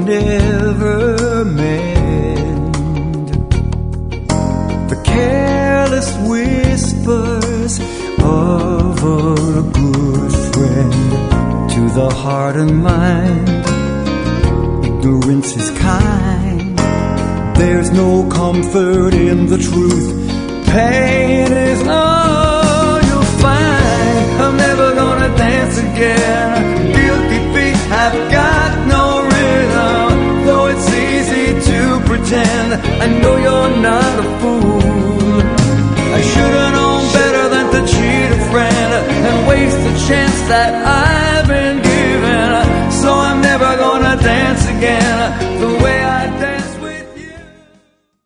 never mend. The careless whispers of a good friend to the heart and mind. Ignorance is kind. There's no comfort in the truth. Pain is all you'll find. I'm never gonna dance again. Guilty feet have got no rhythm. Though it's easy to pretend, I know you're not a fool. I should've known better than to cheat a friend and waste the chance that I